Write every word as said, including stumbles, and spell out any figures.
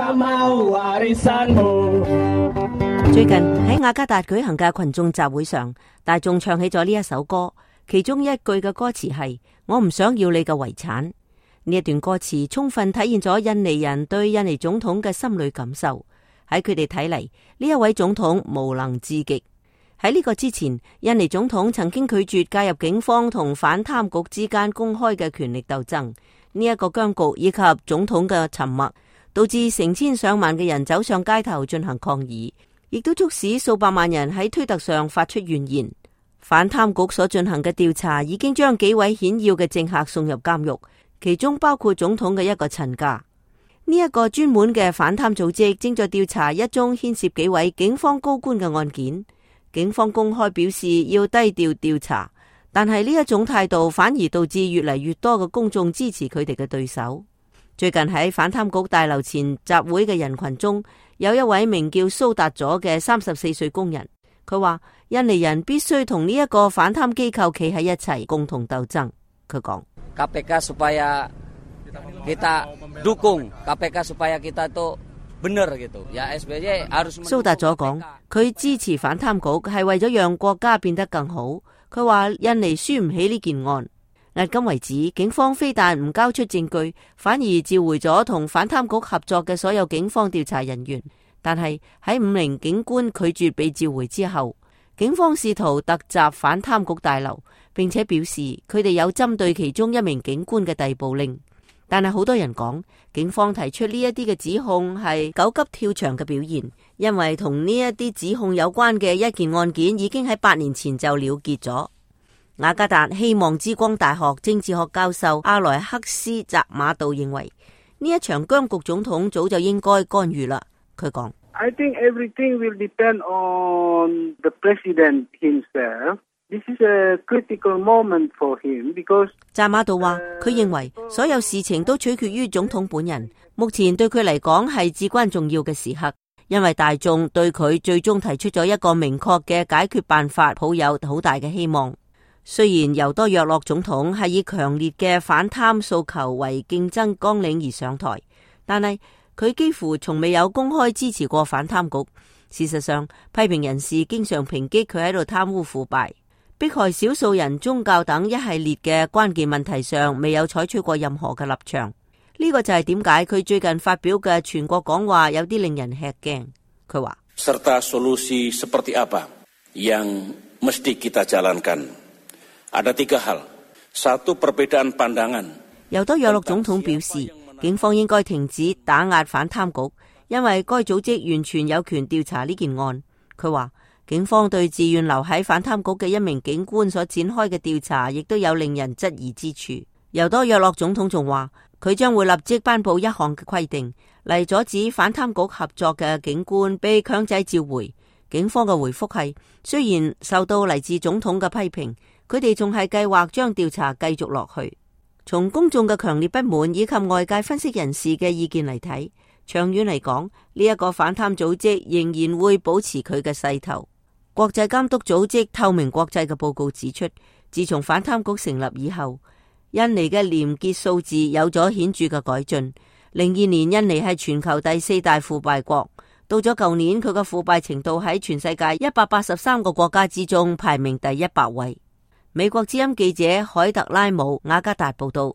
最近喺雅加達舉行嘅群眾集會上，大眾唱起咗呢一首歌，其中一句嘅歌詞係：我唔想要你嘅遺產。呢一段歌詞充分體現咗印尼人對印尼總統嘅心理感受。喺佢哋睇嚟，呢一位總統無能至極。喺呢個之前，印尼總統曾經拒絕介入警方同反貪局之間公開嘅權力鬥爭。呢一個僵局以及總統嘅沉默，導致成千上萬嘅人走上街頭進行抗議，亦都促使數百萬人喺推特上發出怨言。反貪局所進行嘅調查已經將幾位顯要嘅政客送入監獄，其中包括總統嘅一個親家。呢一個專門嘅反貪組織正在調查一宗牽涉幾位警方高官嘅案件。警方公開表示要低調調查，但係呢一種態度反而導致越嚟越多嘅公眾支持佢哋嘅對手。最近喺反貪局大樓前集會嘅人群中，有一位名叫蘇達佐嘅三十四歲工人，佢話印尼人必須同呢一個反貪機構企喺一齊，共同鬥爭。佢講 K P K supaya kita dukung K P K supaya kita tuh benar gitu ya S B Y harus。 蘇達佐講佢支持反貪局係為咗讓國家變得更好。佢話印尼輸唔起呢件案。迄今為止，警方非但唔交出證據，反而召回咗同反貪局合作嘅所有警方調查人員。但係喺五名警官拒絕被召回之後，警方試圖突襲反貪局大樓，並且表示佢哋有針對其中一名警官嘅逮捕令。但係好多人講，警方提出呢一啲嘅指控係狗急跳牆嘅表現，因為同呢一啲指控有關嘅一件案件已經喺八年前就了結咗。雅加達希望之光大學政治學教授阿萊克斯扎馬道認為，呢一場僵局總統早就應該干預啦。佢講 I think everything will depend on the president himself. This is a critical moment for him because 扎馬道話，佢認為所有事情都取決於總統本人，目前對佢嚟講係至關重要嘅時刻，因為大眾對佢最終提出咗一個明確嘅解決辦法抱有好大嘅希望。雖然尤多約洛總統係以強烈嘅反貪訴求為競爭綱領而上台，但係佢幾乎從未有公開支持過反貪局。事實上，批評人士經常抨擊佢喺度貪污腐敗、迫害少數人、宗教等一系列嘅關鍵問題上未有採取過任何嘅立場。呢個就係點解佢最近發表嘅全國講話有啲令人吃驚。佢話 serta solusi seperti apa yang mesti kita jalankan.Ada tiga hal. Satu, perbedaan pandangan. 尤多約洛總統表示，警方應該停止打壓反貪局，因為該組織完全有權調查呢件案。佢話，警方對自願留喺反貪局嘅一名警官所展開嘅調查，亦都有令人質疑之處。尤多約洛總統仲話，佢將會立即頒布一項嘅規定，嚟阻止反貪局合作嘅警官被強制召回。警方嘅回覆係，雖然受到嚟自總統嘅批評，佢哋仲係計劃將調查繼續落去。從公眾嘅強烈不滿以及外界分析人士嘅意見嚟睇，長遠嚟講，呢一個反貪組織仍然會保持佢嘅勢頭。國際監督組織透明國際嘅報告指出，自從反貪局成立以後，印尼嘅廉潔數字有咗顯著嘅改進。零二年，印尼係全球第四大腐敗國，到咗舊年，佢嘅腐敗程度喺全世界一百八十三個國家之中排名第一百位。美國之音記者海特拉姆雅加達報道。